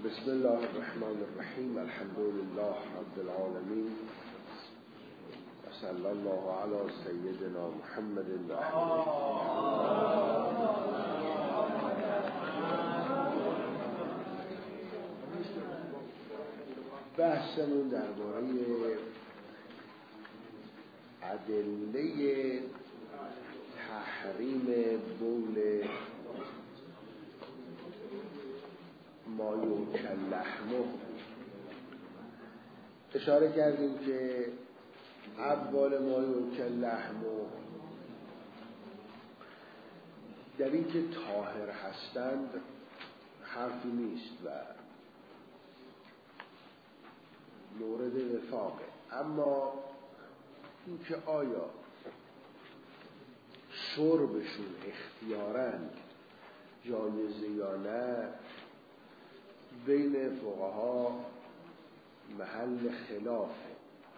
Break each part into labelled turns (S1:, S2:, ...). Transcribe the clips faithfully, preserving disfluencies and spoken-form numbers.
S1: بسم الله الرحمن الرحیم. الحمد لله رب العالمین و صلی الله علی سیدنا محمد و آله. بحثمون درباره ادله تحریم بول ما یوکل لحمه. اشاره کردیم که اول ما یوکل لحمه در این که طاهر هستند حرفی نیست و مورد وفاقه، اما این که آیا شربشون اختیاراً جایزه یا نه بین فقها محل خلافه.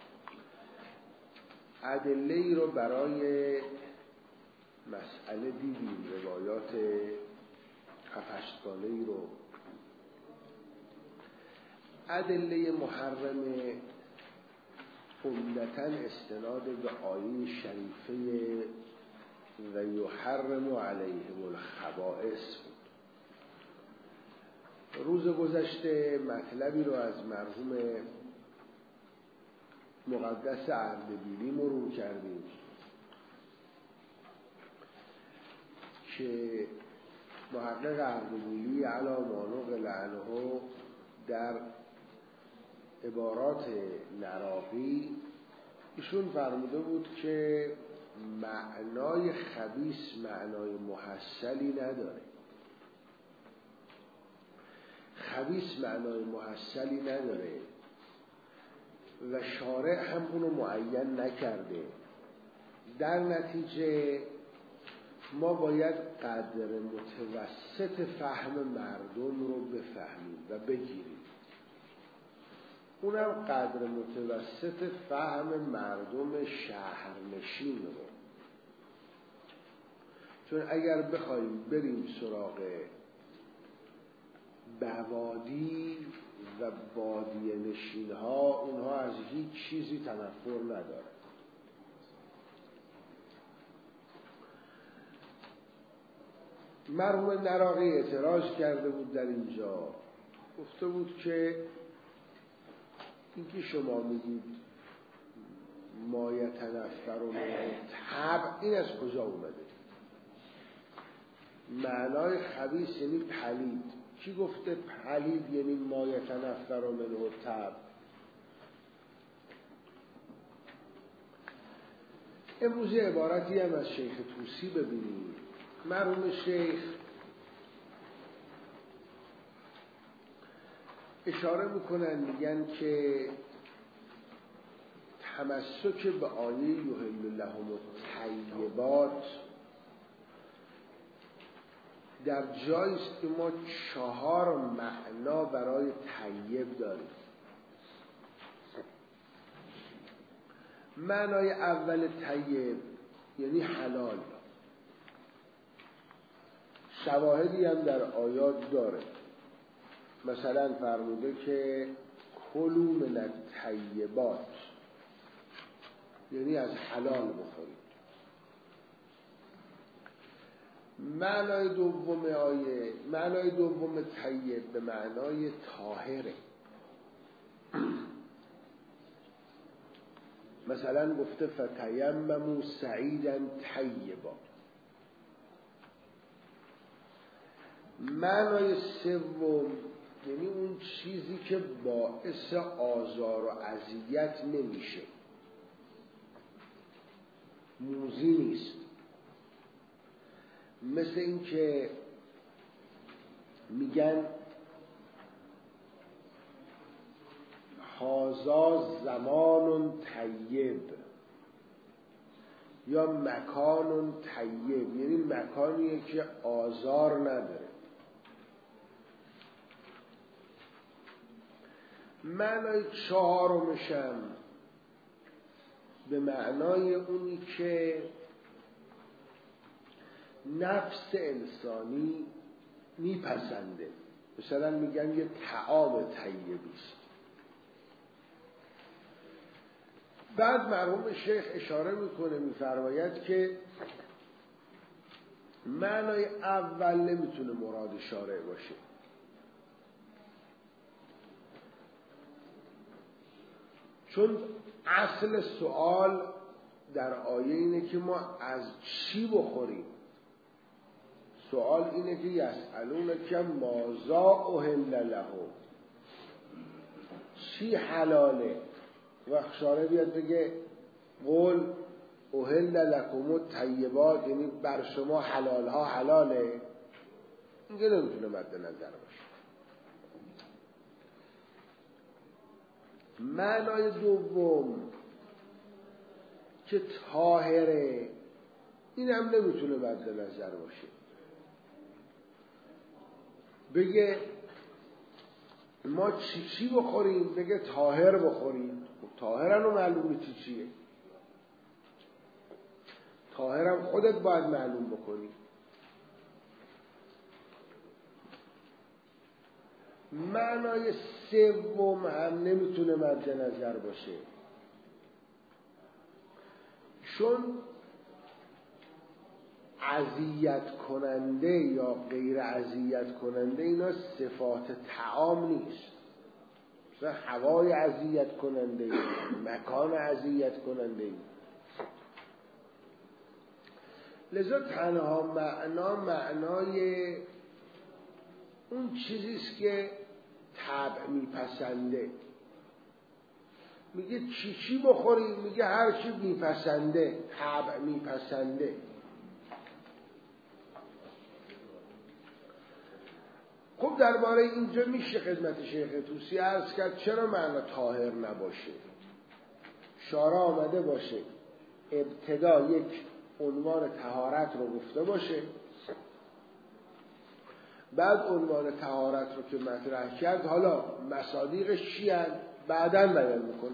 S1: ادله ای رو برای مسئله دیدیم، روایات هفت‌گانه ای رو. ادله محرمه عمدتاً استناد به آیه شریفه و یحرم علیهم الخبائث بود. روز گذشته مطلبی رو از مرحوم مقدس اردبیلی مرور کردیم که محقق اردبیلی علی ما نقل عنه در عبارات نراقی ایشون فرموده بود که معنای خبیث معنای محصلی نداره. خبیث معنای محصلی نداره و شارع هم اونو معین نکرده. در نتیجه ما باید قدر متوسط فهم مردم رو بفهمیم و بگیریم. اونم قدر متوسط فهم مردم شهرنشین رو، چون اگر بخوایم بریم سراغ بوادی و بادیه نشین ها، اونها از هیچ چیزی تنفر نداره. مرحوم نراقی اعتراض کرده بود در اینجا، گفته بود که اینکه شما میگید ما یتنفر من الطبع، این از کجا اومده؟ معنای خبیث یعنی پلید. کی گفته پلید یعنی ما یتنفر منه الطبع؟ امروز عبارتی هم از شیخ طوسی ببینیم. مرحوم شیخ اشاره میکنن، میگن که تمسک به آیه یحل لهم الطیبات در جایی است که ما چهار معنا برای طیب داریم. معنای اول طیب یعنی حلال. شواهدی هم در آیات داره، مثلا فرموده که کلوا من الطیبات، یعنی از حلال بخورید. معنای دوم آیه، معنای دوم طیب به معنای طاهره. مثلا گفته فتیمموا صعیدا طیبا. معنای سوم یعنی اون چیزی که باعث آزار و اذیت نمیشه، موذی نیست. مثل این که میگن هذا زمان طیب یا مکان طیب، یعنی مکانیه که آزار نداره. معنای چهارمشم به معنای اونی که نفس انسانی میپسنده. مثلا میگن یه طعام طیبیست. بعد مرحوم شیخ اشاره میکنه میفرماید که معنای اول نمیتونه مراد شارع باشه، چون اصل سوال در آیه اینه که ما از چی بخوریم. سوال اینه که یسألونک ماذا احل له، چی حلاله. وقت شارع بیاد بگه قول احل لکم الطیبات، یعنی بر شما حلال ها حلاله، اینجا نمیتونه مد نظر باشه. معنای دوم که طاهره، این هم نمیتونه مد نظر باشه. بگه ما چی چی بخوریم، بگه طاهر بخوریم. طاهرن و معلومه چی چیه. طاهرم خودت باید معلوم بکنی. معنای سوم هم نمیتونه مد نظر باشه، چون اذیت کننده یا غیر اذیت کننده اینا صفات طعام نیست. مثلا هوای اذیت کننده، مکان اذیت کننده. لذا تنها معنا معنای اون چیزیست که طبع میپسنده. میگه چی چی بخوری، میگه هر چی میپسنده، طبع میپسنده. خب درباره اینجا میشه خدمت شیخ طوسی عرض کرد چرا معنا طاهر نباشه. شارع آمده باشه ابتدا یک عنوان طهارت رو گفته باشه، بعد عنوان طهارت رو که مطرح کرد حالا مصادیقش چی هست بعداً بیان میکنه.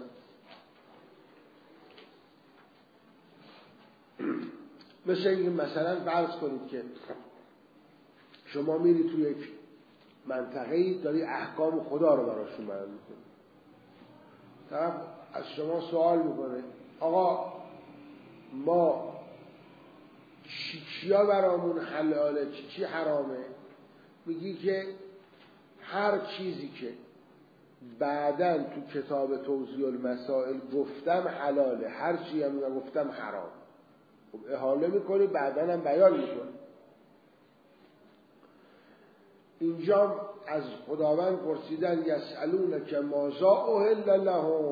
S1: مثل اینکه مثلا فرض کنید که شما میری توی یک منطقه‌ای داری احکام خدا رو براشون بیان میکنی. طرف از شما سوال میکنه آقا ما چی چیا برامون حلاله، چی چی حرامه؟ میگی که هر چیزی که بعداً تو کتاب توضیح المسائل گفتم حلاله، هر چی هم گفتم حرام. خب احاله میکنی بعداً هم بیان میکنی. اینجا از خداوند پرسیدن یسألونک ماذا احل لهم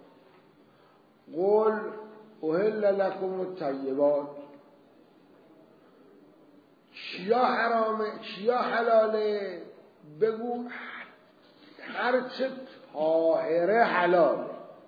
S1: قل احل لکم الطیبات. چیا حرامه چیا حلاله؟ بگو هرچه طاهره حلاله.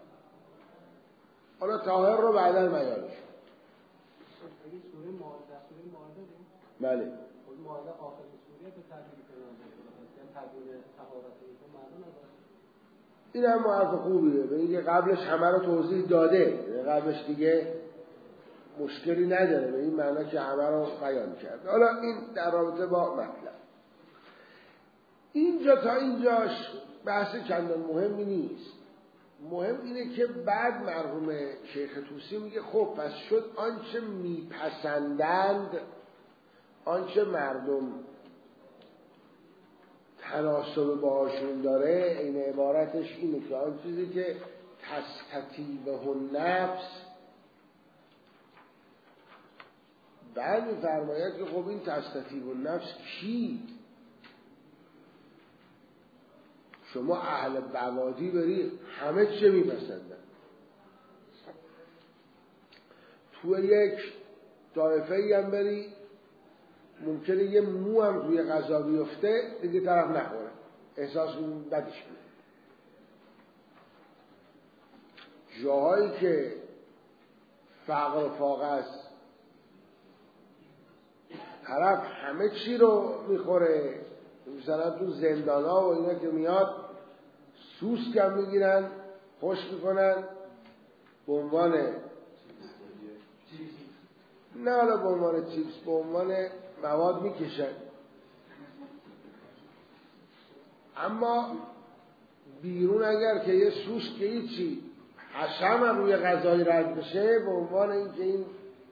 S1: حالا طاهر رو بعدا بیانش.
S2: اگه سوره مائده سوره مائده دیم
S1: بله
S2: خود مائده آخر سوره به تعبیر کنند یعنی تعبیر طهارت ایشون معلوم نداره.
S1: این هم حرف خوبیه، به اینکه قبلش همه رو توضیح داده، قبلش دیگه مشکلی نداره، به این معنی که همه رو بیان کرد. حالا این در رابطه با مطلب اینجا تا اینجاش بحث چندان مهمی نیست. مهم اینه که بعد مرحوم شیخ طوسی میگه خب پس شد آنچه میپسندند، آنچه مردم تناسب باهاشون داره، این عبارتش اینه که آن چیزی که تستطیبه النفس. بعد میفرماید که خب این تستطیب النفس کی؟ شما اهل بوادی بری همه چه میپسندن. تو یک طایفه‌ای هم بری ممکنه یه مو هم روی غذا بیفته دیگه طرف نخوره، احساس بدش میاد. جاهایی که فقر و فاقه است طرف همه چی رو میخوره، مثلا تو زندان ها و اینا که میاد سوسک هم میگیرن خوش میکنن به عنوان نه حالا به عنوان چیپس، به عنوان مواد میکشن. اما بیرون اگر که یه سوش که هیچی حشم هم روی غذای رد بشه به عنوان اینکه این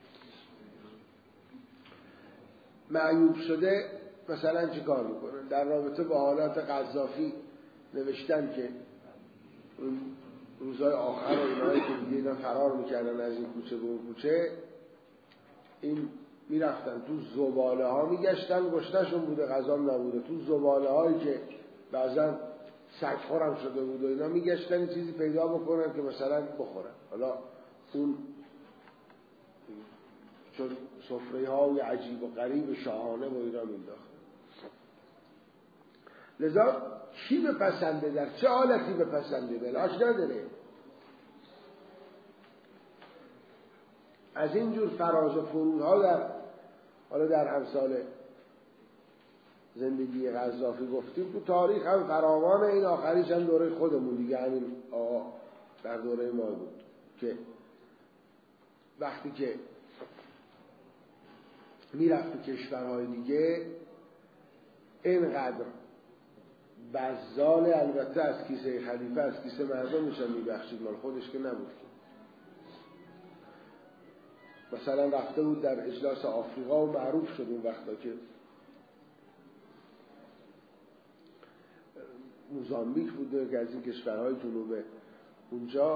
S1: معیوب شده مثلا چی کار میکنن؟ در رابطه با حالات قذافی نوشتن که اون روزهای آخر و اینایی که دیگه اینا فرار میکردن از این کوچه به اون کوچه، این میرفتن تو زباله ها میگشتن، گشتشون بوده غذام نبوده، تو زباله هایی که بعضا سگخورم شده بود و اینا میگشتن این چیزی پیدا بکنن که مثلا بخورن. حالا اون چون سفره های عجیب و غریب شاهانه و اینا مینداخت. لذا چی بپسنده، در چه حالتی بپسنده بلاش نداره. از اینجور فراز و فرودها در حالا در امثال زندگی قذافی گفتیم، تو تاریخ هم فراوان. این آخریش هم دوره خودمون دیگه، همین آقا در دوره ما بود که وقتی که میرفت تو کشورهای دیگه اینقدر بزال، البته از کیسه خلیفه از کیسه مردم میشن میبخشید، مال خودش که نبود که. مثلا رفته بود در اجلاس آفریقا و معروف شد اون وقتا که موزامبیک بود که از این کشورهای جنوب اونجا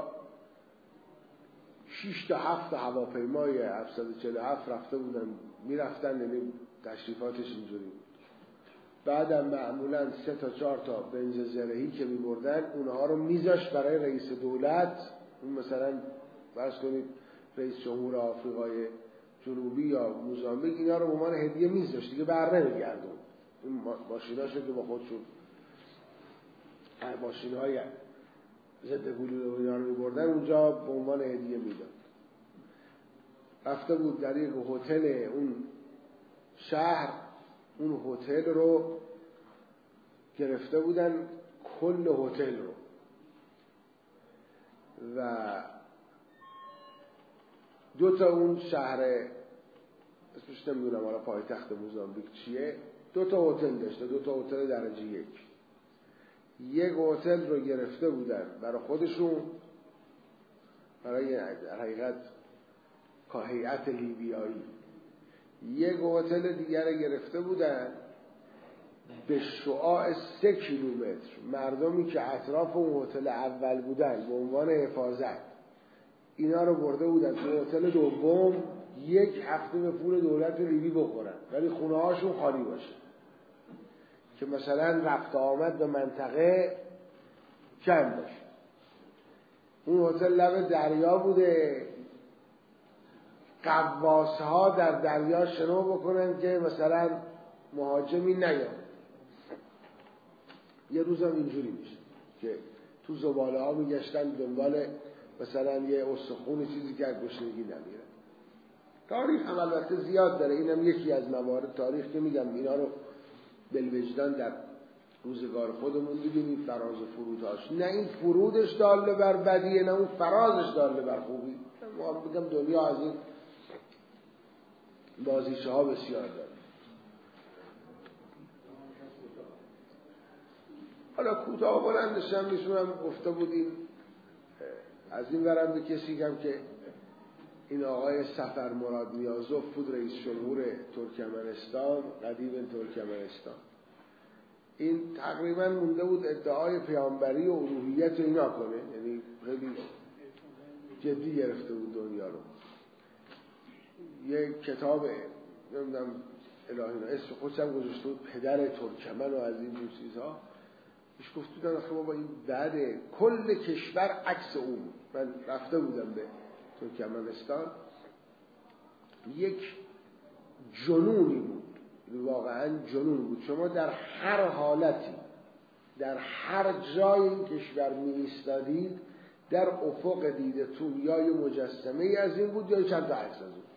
S1: شش تا هفت هواپیمای هفتصد و چهل و هفت رفته بودن میرفتن، یعنی تشریفاتش اینجوری بود. بعدم معمولا سه تا چهار تا بنز زرهی که میبردن اونها رو میذاشت برای رئیس دولت. اون مثلا فرض کنید رئیس جمهور آفریقای جنوبی یا موزامبیک اینا رو به عنوان هدیه میذاشت، دیگه بر نمیگردون. این ماشیناشو که با خودشون ماشین‌های ضد گلوله و اینا رو میبردن اونجا به عنوان هدیه میداد. رفته بود در یک هتل اون شهر، اون هتل رو گرفته بودن، کل هتل رو، و دو تا اون شهر اسمش نمیدونم حالا پایتخت موزامبیک چیه، دو تا هتل داشته، دو تا هتل درجه یک. یک هتل رو گرفته بودن برای خودشون، برای در حقیقت هیئت لیبیایی. یک هتل دیگر گرفته بودن به شعاع سه کیلومتر مردمی که اطراف اون هتل اول بودن به عنوان حفاظت، اینا رو برده بودن تو هتل دوم یک هفته به پول دولت لیبی بخورن، ولی خونه هاشون خالی باشه که مثلا رفت آمد به منطقه کم باشه. اون هتل لب دریا بوده، قواس ها در دریا شنا بکنن که مثلا مهاجمی نیاد. یه روزم اینجوری میشه که تو زباله ها میگشتن دنبال مثلا یه استخون چیزی که از گشنگی نمیره. تاریخ هم البته زیاد داره، اینم یکی از موارد تاریخ که میگم اینا رو بالوجدان در روزگار خودمون دیدیم. این فراز و فرودهاش، نه این فرودش داله بر بدیه نه اون فرازش داله بر خوبی. ما بگم دنیا از این بازیچه ها بسیار داره. حالا کوتاه بلندش هم میشونم گفته بودیم. از این ورم به کسی گم که این آقای سفر مراد نیازوف بود، رئیس جمهور ترکمنستان، قدیم ترکمنستان. این تقریبا مونده بود ادعای پیامبری و الوهیت و اینا کنه، یعنی خیلی جدی گرفته بود دنیا رو. یک کتاب نمیدونم الهی اسم خودش هم گذاشته بود پدر ترکمن و از این جور چیزها. ایش گفت بودن آخه بابا این بعده کل کشور عکس اون. من رفته بودم به ترکمنستان، یک جنونی بود، واقعا جنون بود. شما در هر حالتی در هر جای این کشور می ایستادید در افق دیدتون یا یه مجسمه از این بود یا چند تا عکس از اون.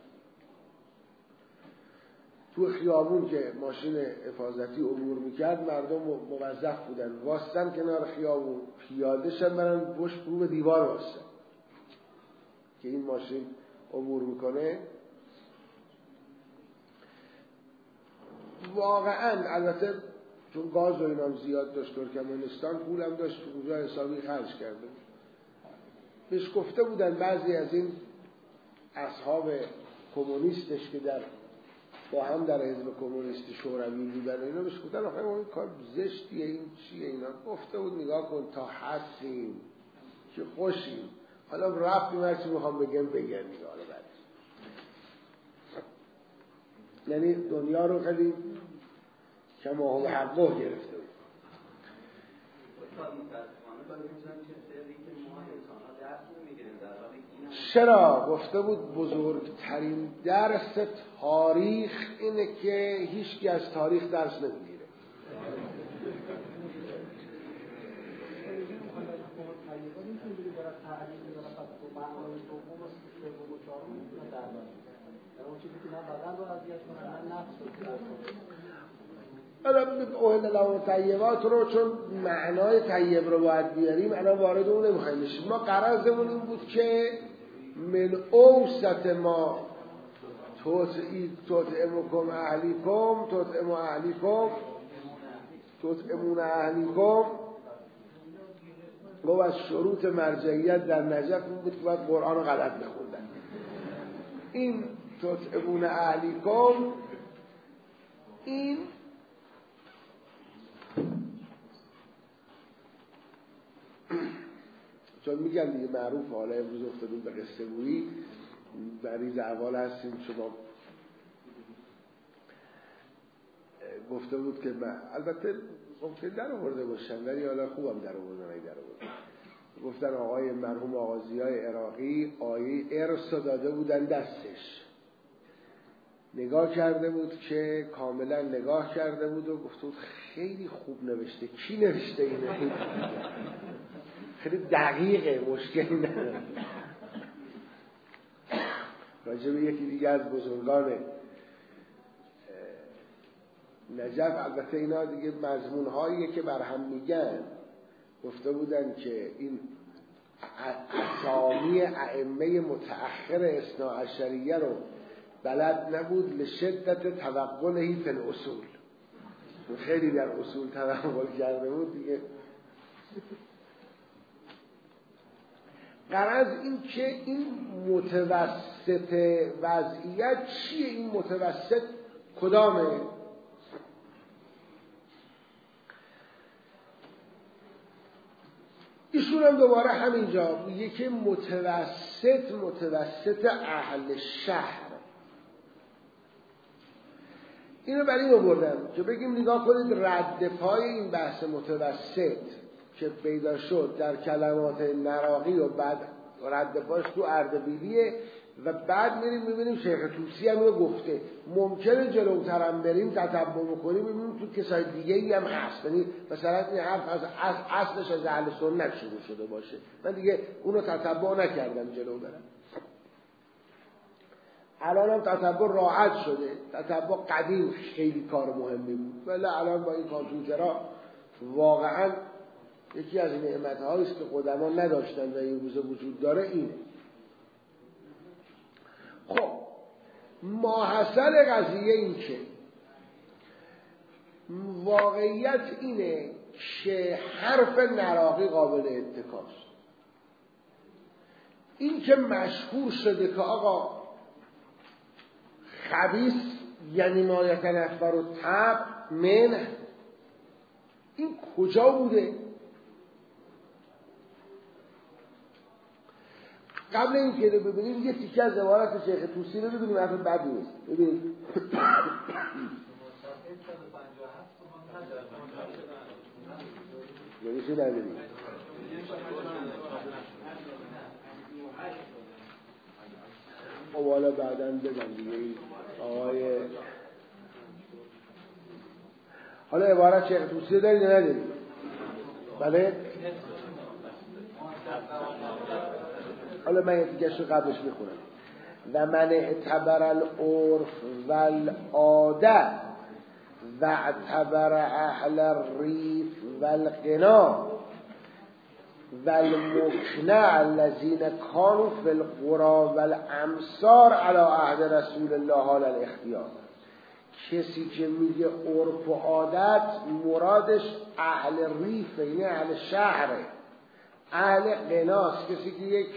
S1: تو خیابون که ماشین حفاظتی عبور میکرد مردم موظف بودن واسطن کنار خیابون، پیاده شدن برن پشت رو به دیوار واسطن که این ماشین عبور میکنه. واقعا البته چون گاز و اینام زیاد داشت ترکمنستان، پولم داشت اونجا حسابی خرج کرده. بهش گفته بودن بعضی از این اصحاب کمونیستش که در با هم در حزب کمونیست شوروی بودن، اینا بهش گفتن آخه این کار زشتیه، این چیه اینا. گفته بود نگاه کن تا هستیم که خوشیم، حالا رفتیم هرچی میخوام بگم بگم نگاه رو بعد. یعنی دنیا رو خیلی کما هو حقه گرفته بود. چرا؟ گفته بود بزرگترین درس تاریخ اینه که هیچکی از تاریخ درس نمیگیره. حالا اوهل لهم طیبات رو چون معنای طیب رو باید بیاریم الان وارد اون نمیخوایم بشیم. ما غرضمون این بود که من اوسط ما تطعمکم اهلیکم تطعم اهلیکم تطعمون اهلیکم و از شروط مرجعیت در نجف این بود که باید قرآن رو غلط بخوندن. این تطعمون اهلیکم این چون میگم دیگه معروف، حالا امروز افتادیم به قصه گویی، بریز احوال هستیم. شما گفته بود که من البته ممکن در آورده باشم ولی حالا خوبم در آوردن ای در آورده. گفتن آقای مرحوم آقا ضیای عراقی آیه ارث داده بودن دستش، نگاه کرده بود که کاملا نگاه کرده بود و گفته بود خیلی خوب نوشته. کی نوشته اینه؟ خیلی دقیقه، مشکلی نداره. راجع به یکی دیگه از بزرگان نجف، البته اینا دیگه مضمون هاییه که بر هم میگن، گفته بودن که این اسامی ائمه متأخر اثنا عشریه رو بلد نبود لشدت توقله فی الاصول، خیلی در اصول توقل کرده بود دیگه. غرض این که این متوسط وضعیت چیه؟ این متوسط کدامه؟ ایشون هم دوباره همینجا میگه که متوسط متوسط اهل شهر. اینو برای این آوردم که بگیم نگاه کنید رد پای این بحث متوسط که پیدا شد در کلمات نراقی و بعد رد پاش تو اردبیلیه و بعد میریم میبینیم شیخ طوسی هم اینو گفته. ممکنه جلوترم بریم تتبع بکنیم ببینیم تو کسای دیگه ای هم هست، یعنی مثلا این حرف از اصلش از اهل سنت شروع شده باشه، من دیگه اونو تتبع نکردم جلو برم. الان هم تتبع راحت شده، تتبع قدیم خیلی کار مهمی بود ولی الان با این کامپیوترها واقعا یکی از نعمت‌هایی است که قدما نداشتن و این روز وجود داره اینه. خب ماحصل قضیه این که واقعیت اینه که حرف نراقی قابل اتکاست. این که مشهور شده که آقا خبیث یعنی ما یتنفر و تب من، این کجا بوده؟ قبل این که رو ببینیم یه تیکه از عبارت شیخ طوسی رو ببینیم، اصلا بد نیست. ببینید یعنی چی نداریم؟ خب حالا بعداً بگم دیگه این آقای حالا عبارت شیخ طوسی دارید یا ندارید؟ بله؟ حالا من یه دیگه قبلش میخونم. و من اعتبر العرف والعاده و اعتبر اهل الریف والغنا والمکنع الذين كانوا في القرى والامصار على عهد رسول الله على الاختیار. کسی که میگه عرف و عادت مرادش اهل ریفه، یعنی اهل شهره، اهل قناس، کسی که یک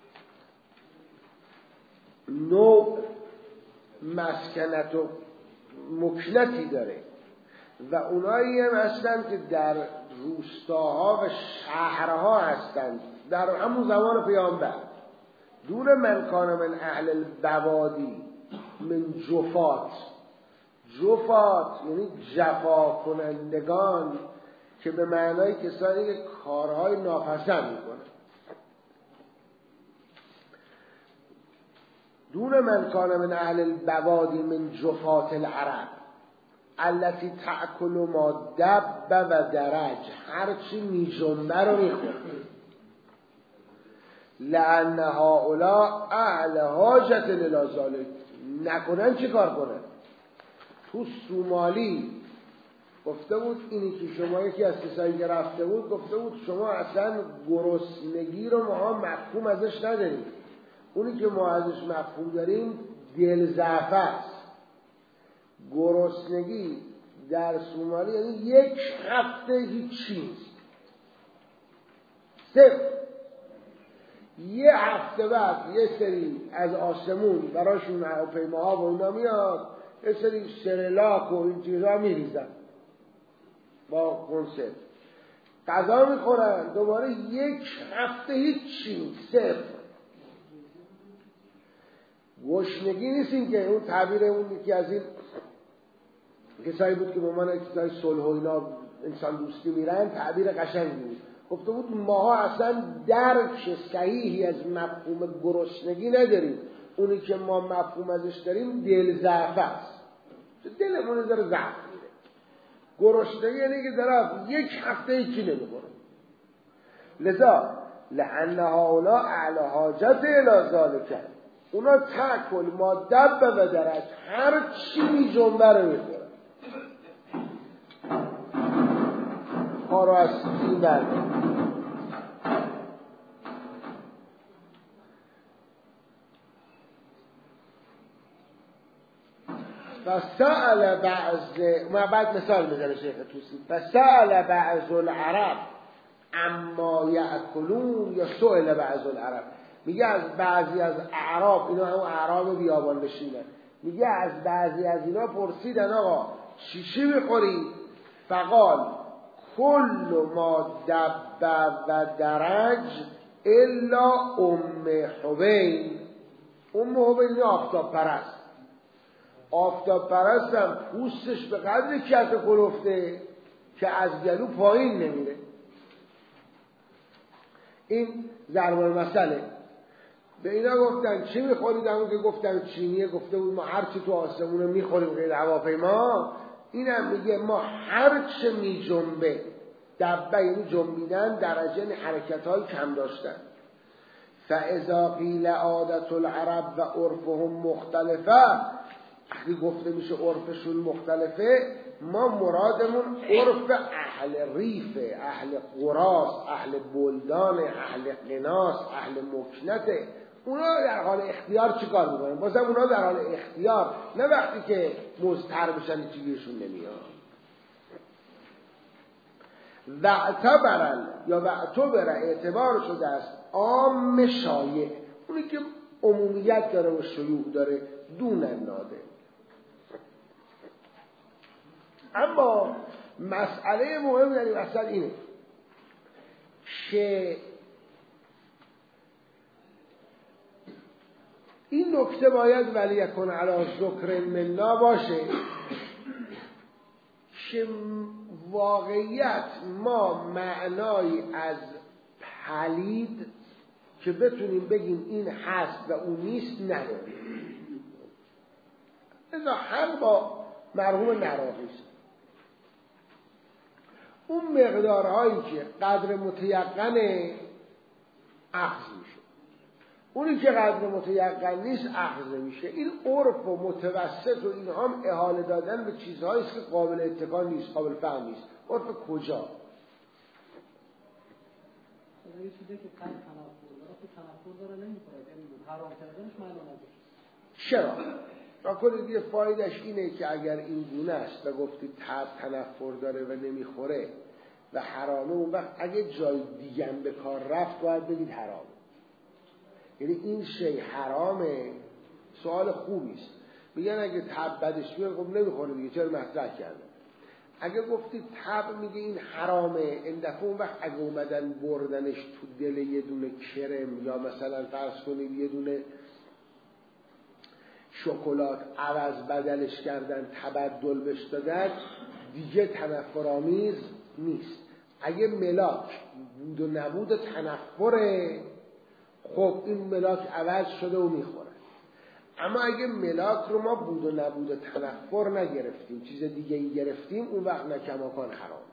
S1: نوع مسکنت و مکنتی داره و اونایی هم هستن که در روستاها و شهرها هستند در همون زمان پیامبر. دون من کان من اهل البوادی من جفات، جفات یعنی جفا کنندگان که به معنای کسانی که کارهای ناپسند میکنن. دون من کان من اهل البوادی من جفات العرب التي تأکل ما دب و درج، هرچی می جنبه رو میخوره. لأن هؤلاء اهل حاجت الی ذلک، نکنن چه کار کنن؟ تو سومالی گفته بود، اینی که شما یکی از کسایی که رفته بود گفته بود شما اصلا گرسنگی رو ما مفهوم ازش نداریم، اونی که ما ازش مفهوم داریم دل ضعف است. گرسنگی در سومالی یعنی یک هفته هیچ نیست، صفر. یه هفته بعد یه سری از آسمون براشون هواپیماها و اینا میاد، یه سری سرلاک و این چیزا میریزن با کنسرو، غذا میخورن، دوباره یک هفته هیچی نیست، صفر. گشنگی نیست. این که اون تعبیر اون یکی از این کسایی بود که به عنوان کسای صلح و اینا انسان دوستی میرن، تعبیر قشنگی بود. گفته بود ماها اصلا درک صحیحی از مفهوم گرسنگی نداریم، اونی که ما مفهوم ازش داریم دل ضعف است، دلمون داره ضعف میره. گرسنگی یعنی که طرف یک هفته هیچی نمیخوره. لذا لأن هؤلاء اهل حاجت الی ذلک، اونا تاکل ما دب و درج، هر چی می جنبه رو میخوره. ما رو از این برده فسأل بعض، ما بعد مثال میزنه شیخ توسی، فسأل بعض العرب اما یأکلون یا سئل بعض العرب، میگه از بعضی از اعراب، اینا همون اعراب بیابان نشینن، میگه از بعضی از اینا پرسیدن آقا چی چی میخوری؟ فقال کل ما دب و درج الا ام حبین. ام حبین آفتاب پرست، آفتاب پرست هم پوستش به قدر کف کلفته که از گلو پایین نمیره. این ضرب المثله. به اینا گفتن چی میخورید؟ همون که گفتن چینیه، گفته بود ما هر چی تو آسمونه میخوریم غیر هواپیما. اینم میگه ما هر چه میجنبه، دبه یعنی جنبیدن، درجه یعنی حرکت‌های کم داشتن. فاذا قیل عادت العرب و عرفهم مختلفه، وقتی گفته میشه عرفشون مختلفه، ما مرادمون عرف اهل ریفه، اهل قراس، اهل بلدان، اهل قناس، اهل مکنته. اونا در حال اختیار چی کار میکنن؟ بازم اونا در حال اختیار، نه وقتی که مضطر بشن چیزیشون نمیاد. وعتبرن یا وعتبر اعتبار شده است عام شایع، اونی که عمومیت داره و شیوع داره، دون ناده. اما مسئله مهم یعنی مثلا اینه که این نکته باید ولی یکن علی ذکر منا باشه که واقعیت ما معنای از پلید که بتونیم بگیم این هست و اون نیست نداریم. لذا هم با مرحوم نراقیست اون مقدارهایی که قدر متیقن اخذ میشه، اونی که قدر متیقن نیست اخذ میشه. این عرف و متوسط و اینها هم احاله دادن به چیزهایی است که قابل اتکا نیست، قابل فهم نیست. عرف کجا؟
S2: یه چیزی که قد تنفر داره، تو تنفر داره نمی‌کنه، یعنی حرام کردنش معنی نداره.
S1: چرا؟ و کل دیگه فایدش اینه که اگر این گونه است و گفتید تب تنفر داره و نمیخوره و حرامه، اون وقت اگه جای دیگه هم به کار رفت باید بگید حرامه. یعنی این شی حرامه، سوال خوبی است. میگن اگه تب بدش بیاد خب نمیخوره دیگه، چرا مطرح کردن؟ اگه گفتید تب میگه این حرامه، این دفعه اون وقت اگه اومدن بردنش تو دل یه دونه کرم یا مثلا فرض کنید یه دونه شکلات عوض بدلش کردن، تبدل بش دادن، دیگه تنفرآمیز نیست. اگه ملاک بود و نبود تنفره، خب این ملاک عوض شده و میخوره. اما اگه ملاک رو ما بود و نبود و تنفر نگرفتیم، چیز دیگه ای گرفتیم، اون وقت نکماکان حرام.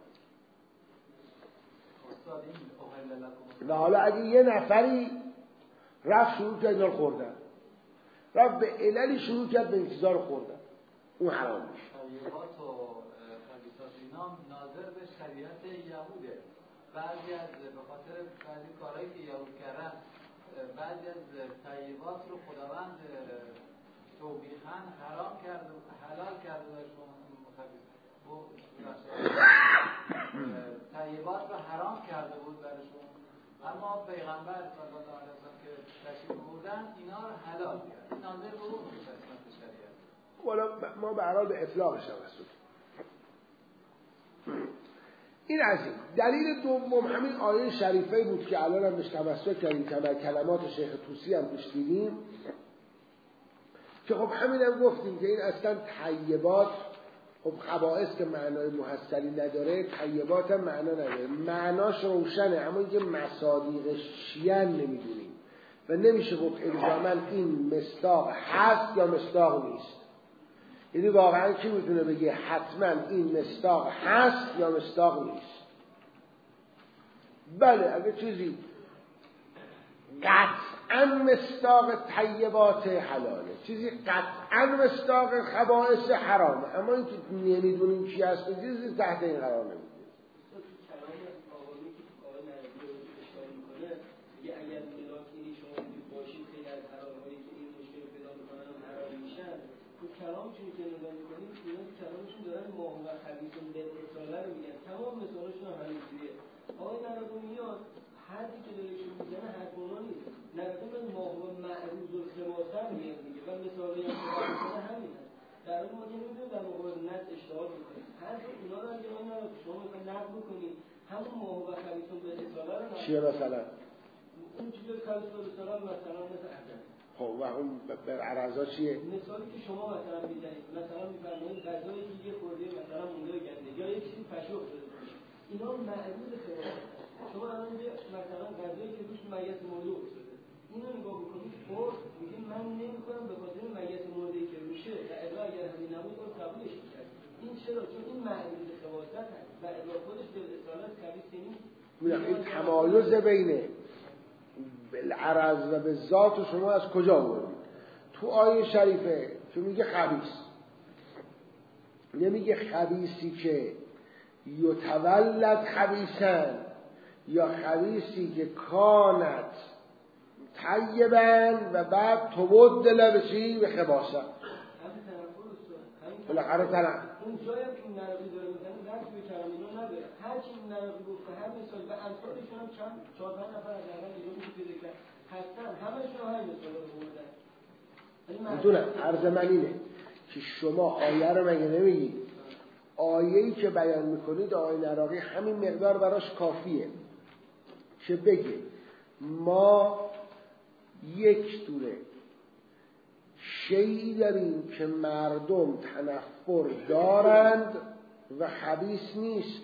S1: و حالا اگه یه نفری رفت شروع کرد اینا خوردن، رفت به عللی شروع کرد به این چیزا رو خوردن، اون حرام میشه.
S3: طیبات و خبیثات اینا ناظر به شریعت یهوده. بعضی از به خاطر بعضی کارهایی که یهود کردن، بعضی از طیبات رو خداوند توبیخاً حرام کرده و حلال کرده برشون. طیبات رو حرام کرده بود برشون، اما پیغمبر صلی الله علیه و سلم که تشریف بردن اینا رو حلال کرد. این ناظر به اون قسمت شریعت.
S1: والا ما به هر حال به اطلاقش توسط. این از این. دلیل دوم همین آیه شریفه بود که الان هم بهش تمسک کردیم، که کلمات شیخ طوسی هم توش دیدیم، که خب همین هم گفتیم که این اصلا طیبات، خب خبائث که معنای محصلی نداره، طیبات هم معنا نداره، معناش روشنه، اما اینکه مصادیقش چیان نمیدونیم و نمیشه گفت الزاماً این مصداق هست یا مصداق نیست. یعنی واقعا کی میتونه بگه حتما این مصداق هست یا مصداق نیست؟ بله اگه چیزی قطعاً مصداق طیبات حلاله، چیزی قطعاً مصداق خبائث حرامه، اما این که نمیدونیم چی هست و چیزی تحت این قرار نمیده.
S2: کلام چون که نگاه میکنیم اینا که کلامشون دارن ماه و خبیثون به اصاله رو میگن، تمام مثالشون هم همینجوریه. آقای نرادو میاد حرفی که دلشون میزنه حرف اونا نیست، نرادو من ماه و معروض و خباثه میاد میگه و مثالی هم که میزنه همین هست. در اون ما که نمیدونیم در مقابل نت اشتغال بکنیم، حرف اونا رو اگه آقای نرادو شما میخواین نقد بکنیم، همون ماه و خبیثون به اصاله رو نقد.
S1: چیه مثلا؟
S2: اون چیزی که خبیث به اصاله مثلا مثل عدد.
S1: خب و اون بر عرضا چیه؟
S2: مثالی که شما مثلا میزنید، مثلا میفرمایید غذایی که یه خورده مثلا مونده گنده یا یه چیزی پشو شده باشه، اینا معروض خباثت. شما الان یه مثلا غذایی که روش میت مرده افتاده، اینو نگاه بکنید، خب میگید من نمیخورم به خاطر میت مرده‌ای که روشه و الا اگر همین نبود اون قبولش می‌کرد. این چرا؟ چون این معروض خباثت هست و الا خودش به اصالت خبیث نیست.
S1: میگم این تمایز بین بالعرض و به ذات شما از کجا آوردید؟ تو آیه شریفه که میگه خبیث، نمیگه خبیثی که یتولد خبیثن یا خبیثی که کانت طیبن و بعد تبدل به چی؟ به خباثت. بالاخره طرف
S2: اون جایی که این نرقی داره میزنه رفت به کلام اینا نداره. هر چی این نرقی گفته هر مثال و امثالشون هم چند چهار پنج نفر از اول اینو میشه پیدا کرد هستن، همشون هم مثال رو بردن.
S1: میدونم عرض من اینه که شما آیه رو مگه نمیگید؟ آیه‌ای که بیان میکنید آیه نراقی همین مقدار براش کافیه که بگه ما یک دوره شیئی داریم که مردم تنفر دارند و خبیث نیست.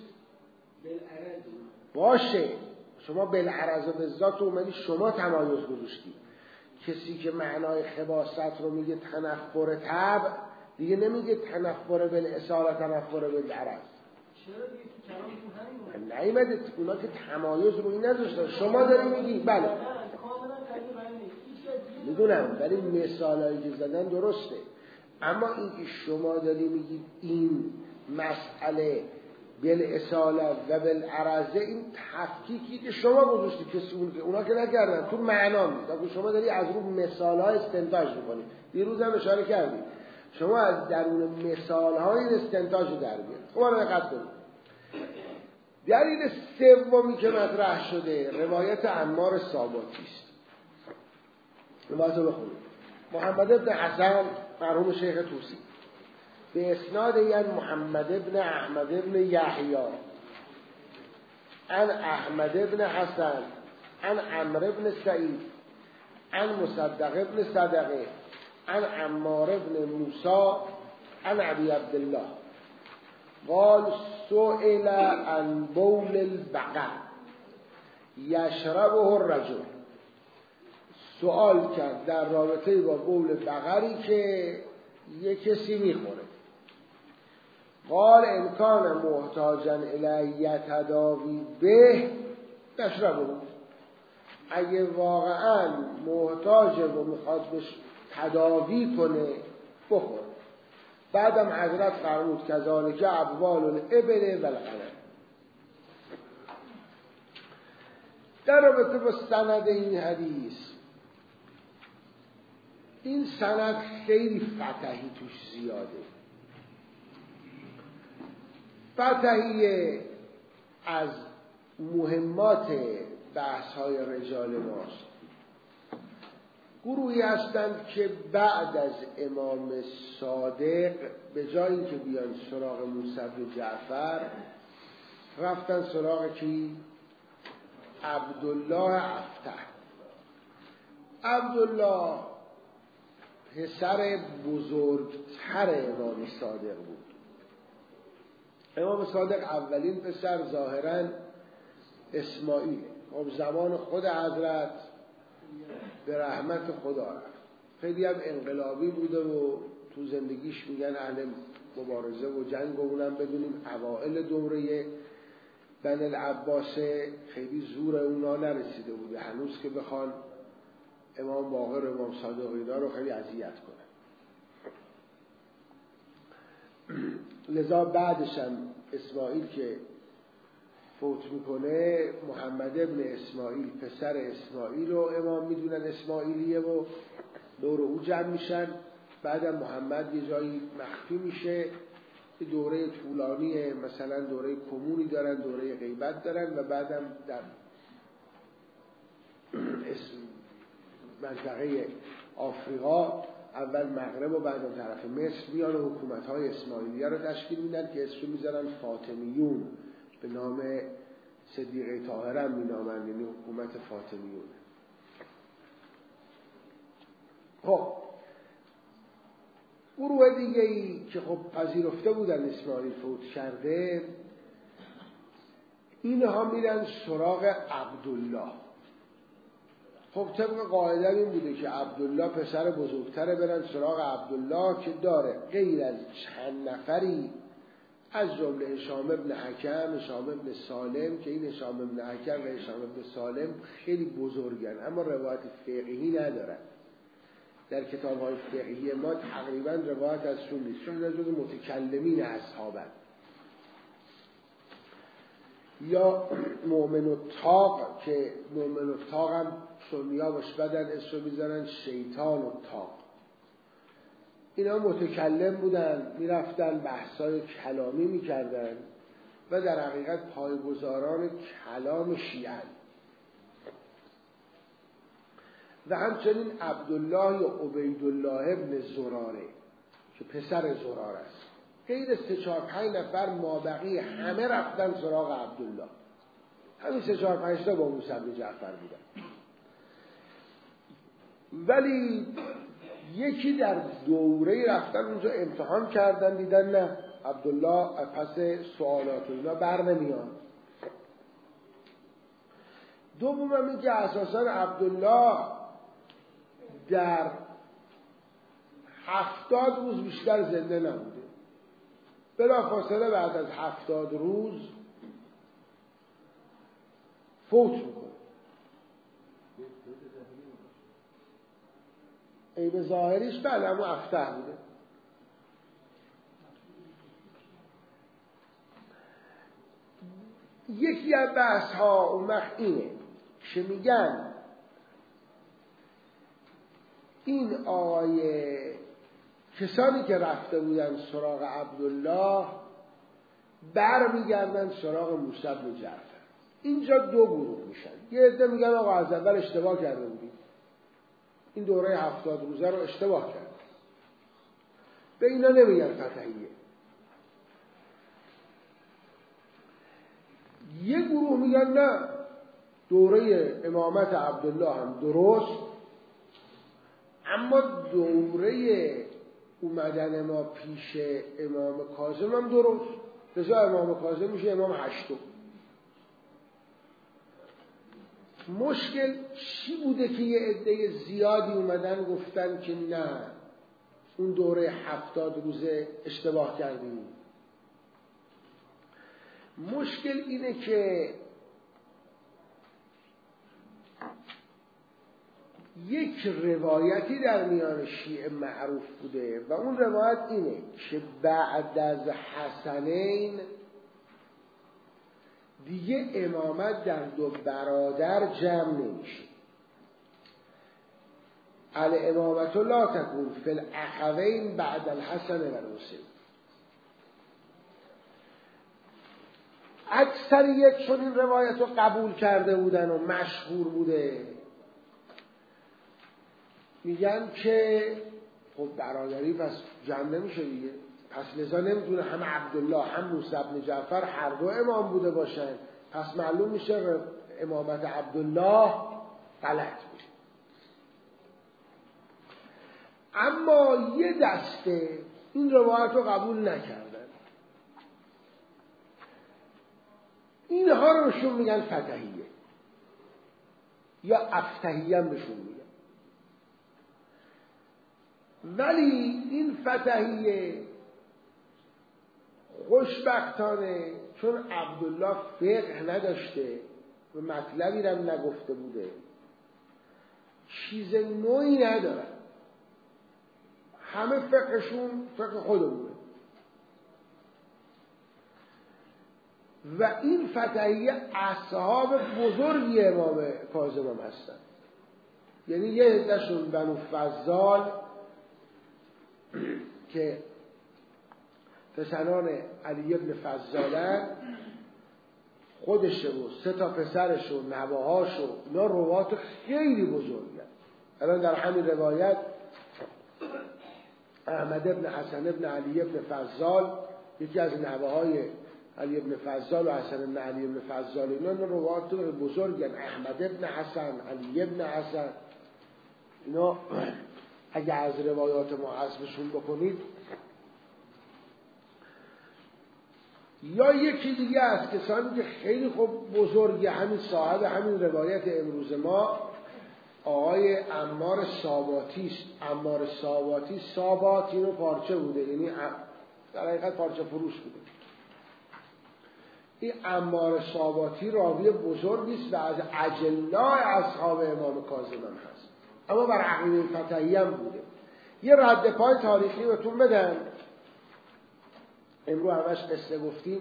S1: باشه شما بالعرض و بالذات اومدی شما تمایز گذاشتی، کسی که معنای خباثت رو میگه تنفر طبع دیگه نمیگه تنفر بالاصاله تنفر بالعرض.
S2: چرا دیگه تو کلامتون همین
S1: نیومده اونا که تمایز رو این نذاشتن، شما داری میگی بله
S2: کاملا کاملا نیست.
S1: میدونم ولی مثالایی که زدن درسته، اما این که شما داری میگید این مسئله بالاصاله و بالعرض، این تفکیکی که شما گذاشتید کسی اون که اونا که نکردن تو معنا نیست، اگه شما داری از رو مثال‌ها استنتاج می‌کنید. دیروز هم اشاره کردیم شما از درون مثال های این استنتاج رو در بیارید. خب رو دقت کنید. دلیل سومی که مطرح شده روایت عمار ثابتی است. روایت رو بخونید. محمد بن حسن مرحوم شیخ طوسی به اسناد یعنی محمد بن احمد بن یحیی عن احمد بن حسن عن عمرو بن سعید عن مصدق بن صدقه عن عمار بن موسی عن ابی عبدالله قال سئل عن بول البقر یشربه الرجل. سوال کرد در رابطه با بول بقری که یک کسی میخوره. قال ان کان محتاجا الی یتداوی به یشربه. اگه واقعا محتاجه و میخواد بهش تداوی کنه بخور. بعدم حضرت فرمود کذالک ابوال الابل و الغنم. در رابطه با سند این حدیث، این سند خیلی فتحی توش زیاده. فتحی از مهمات بحث های رجال ماست. گروهی هستند که بعد از امام صادق به جای اینکه بیان سراغ موسی بن جعفر رفتن سراغ کی؟ عبدالله افتح. عبدالله پسر بزرگتر امام صادق بود. امام صادق اولین پسر ظاهراً اسماعیل. خب زمان خود حضرت به رحمت خدا رفت. خیلی هم انقلابی بوده و تو زندگیش میگن اهل مبارزه و جنگ و اونم بدونیم اوائل دوره بنی العباس خیلی زور اونا نرسیده بوده هنوز که بخوان امام باقر و امام صادق اینا رو خیلی اذیت کنن. لذا بعدش هم اسماعیل که فوت میکنه محمد ابن اسماعیل پسر اسماعیل رو امام میدونن اسماعیلیه و دور او جمع میشن. بعدم محمد یه جایی مخفی میشه. یه دوره طولانی مثلا دوره کمونی دارن، دوره غیبت دارن و بعدم در منطقه آفریقا اول مغرب و بعدم طرف مصر میان و حکومت‌های اسماعیلیه رو تشکیل میدن که اسمش میذارن فاطمیون، به نام صدیقه طاهره هم مینامن، یعنی حکومت فاطمیون. خب گروه دیگه ای که خب پذیرفته بودن اسماعیل فوت کرده، اینها میرن سراغ عبدالله. خب طبق قاعده این بوده که عبدالله پسر بزرگتره، برن سراغ عبدالله که داره غیر از چند نفری از جمله هشام ابن حکم، هشام ابن سالم که این هشام ابن حکم و هشام ابن سالم خیلی بزرگن اما روایت فقهی ندارن. در کتاب‌های فقهی ما تقریبا روایت ازشون نیست، چون از جز متکلمین اصحابن. یا مؤمن الطاق که مؤمن الطاق هم سنیا باش بدن اسمو میذارن شیطان الطاق. اینا متکلم بودن، میرفتن بحثای کلامی میکردن و در حقیقت پایه‌گذاران کلام شیعه. و همچنین عبدالله یا عبیدالله ابن زراره که پسر زراره است. غیر سه چهار پنج نفر مابقی همه رفتن سراغ عبدالله. همین سه چهار پنج تا با موسی بن جعفر بودن. ولی یکی در دوره رفتن اونجا امتحان کردن، دیدن نه عبدالله پس سوالات اینا بر نمیان. دوم هم این که اساسا عبدالله در هفتاد روز بیشتر زنده نبوده. بلافاصله بعد از هفتاد روز فوت میکنه. ای به ظاهریش بله اما افتح بوده. یکی از بحث ها اون وقت اینه که میگن این آقای کسانی که رفته بودن سراغ عبدالله برمیگردن سراغ موسی بن جعفر. اینجا دو گروه میشن. یه عده میگن آقا از اول اشتباه کرده بودیم، این دوره هفتاد روزه رو اشتباه کرد. به اینا نمیگن فتحیه. یه گروه میگن نه، دوره امامت عبدالله هم درست، اما دوره اومدن ما پیش امام کاظم هم درست. لذا امام کاظم میشه امام هشتم. مشکل چی بوده که یه عده زیادی اومدن گفتن که نه، اون دوره هفتاد روزه اشتباه کردیم؟ مشکل اینه که یک روایتی در میان شیعه معروف بوده و اون روایت اینه که بعد از حسنین دیگه امامت در دو برادر جمع نمیشه. الامامت لا تکون فی الاخوین بعد الحسن و الحسین. اکثریت چون این روایت رو قبول کرده بودن و مشهور بوده، میگن که خب برادری پس جمع نمیشه دیگه، پس لذا نمیتونه هم عبدالله هم موسی بن جعفر هر دو امام بوده باشن، پس معلوم میشه امامت عبدالله غلط بود. اما یه دسته این روایت رو قبول نکردن، اینها رو بهشون میگن فتحیه یا افتحیه هم بهشون میگن. ولی این فتحیه خوشبختانه چون عبدالله فقه نداشته و مطلبی رو نگفته بوده، چیز نوعی ندارن، همه فقهشون فقه خودمونه و این فتحیه اصحاب بزرگی امام کاظم هم هستن. یعنی یه عده‌شون بنو فضال که پسران علی ابن فضالن، خودش و سه تا پسرش و نواهاش و اینا روات خیلی بزرگن. الان در همین روایت احمد ابن حسن ابن علی ابن فضال، یکی از نواهای علی ابن فضال و حسن ابن علی ابن فضال، اینا روات بزرگن. احمد ابن حسن، علی ابن حسن، اینا اگه از روایات ما حذفشون بکنید، یا یکی دیگه از کسانی که خیلی خوب بزرگه، همین صاحب همین روایت امروز ما، آقای عمار ساباتی است. عمار ساباتی، ساباتی رو پارچه بوده، یعنی در حقیقت پارچه فروش بوده. این عمار ساباتی راوی بزرگی است و از اجلای اصحاب امام کاظم هم هست، اما بر عقیده فتحی هم بوده. یه رد پای تاریخی بهتون بدم، امروز همش قصه گفتیم،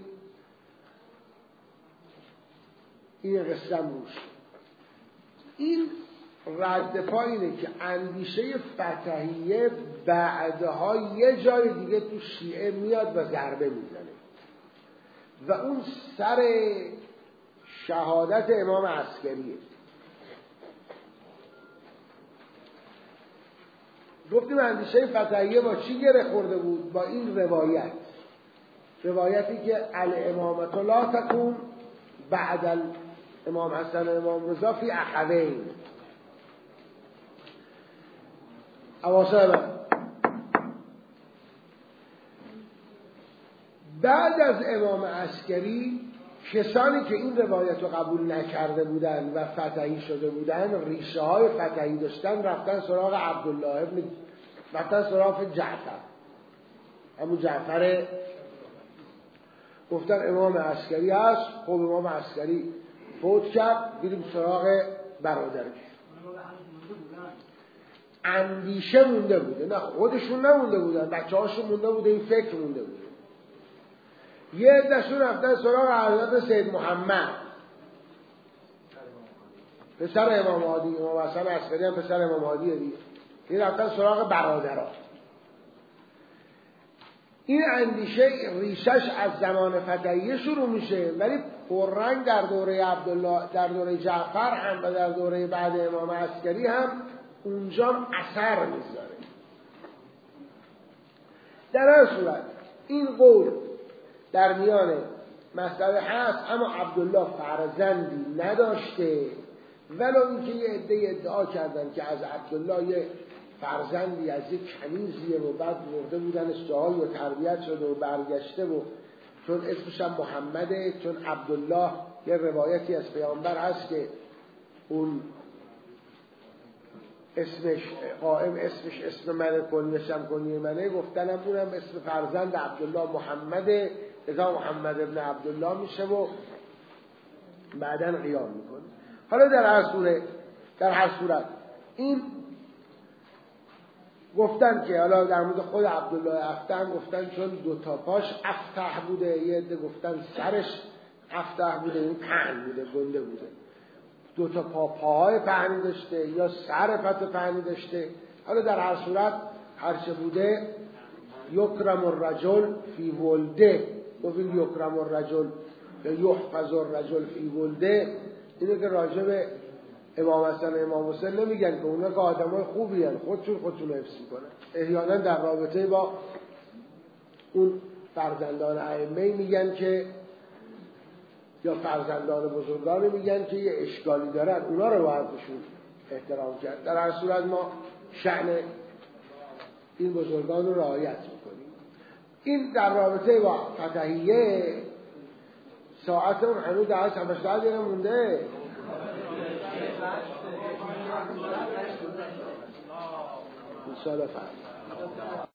S1: این قصه هم روش. این رد پای اینه که اندیشه فتحیه بعدها یه جای دیگه تو شیعه میاد و ضربه میزنه و اون سر شهادت امام عسکریه. گفتیم اندیشه فتحیه با چی گره خورده بود؟ با این روایت، روایتی که الامامت لا تکون بعد الامام حسن و امام رضا فی اخوین. اواسط من بعد از امام عسکری کسانی که این روایت رو قبول نکرده بودن و فتحی شده بودن، ریشه های فتحی داشتن، رفتن سراغ عبدالله ابن، رفتن سراغ جعفر، همون جعفر، گفتن امام عسکری هست. خب امام عسکری فوت کرد، بریم سراغ برادرش. اندیشه مونده بوده، نه خودشون نمونده بودن، بچه هاشون مونده بوده، این فکر مونده بوده. یه عده‌شون رفتن سراغ حضرت سید محمد، پسر امام هادی، امام حسن عسکری هم پسر امام هادیه دیگه. این رفتن سراغ برادرها. این اندیشه ریشش از زمان فتحیه شروع میشه، ولی پررنگ در دوره عبدالله، در دوره جعفر هم و در دوره بعد امام عسکری هم اونجا اثر میذاره. در هر صورت این قول در میان مسئله هست، اما عبدالله فرزندی نداشته، ولو اینکه یه عده ادعا کردن که از عبدالله یه فرزندی از یک کنیزیه و بعد مرده بودنش جاهایی و تربیت شده و برگشته و چون اسمش هم محمده، چون عبدالله یه روایتی از پیامبر هست که اون اسمش قائم اسمش اسم منه، کنیش هم کنیه منه، گفتنم اونم اسم فرزند عبدالله محمده، ازا محمد ابن عبدالله میشه و بعداً قیام میکنه. حالا در هر صورت در هر صورت این گفتن که حالا در مورد خود عبدالله افتح گفتن چون دو تا پاش افتح بوده، یه عده گفتن سرش افتح بوده، این پهن بوده، گنده بوده، دو تا پا پاهای پهنی داشته یا سر پت پهنی داشته. حالا در هر صورت هرچه بوده یکرم الرجل فی ولده، گفتیم یکرم الرجل یا یحفظ الرجل فی ولده، اینه که راجب امام حسن امام حسین نمیگن که اونا که آدمای خوبی هن، خودشون خودشون رو حفظ میکنن. احیانا در رابطه با اون فرزندان ائمه میگن که یا فرزندان بزرگان میگن که یه اشکالی دارن، اونا رو باید بهشون احترام کرد. در هر صورت ما شأن این بزرگان رو رعایت میکنیم. این در رابطه با فتحیه. ساعتمون هنوز در هشت دقیقه مونده. ان شاء الله.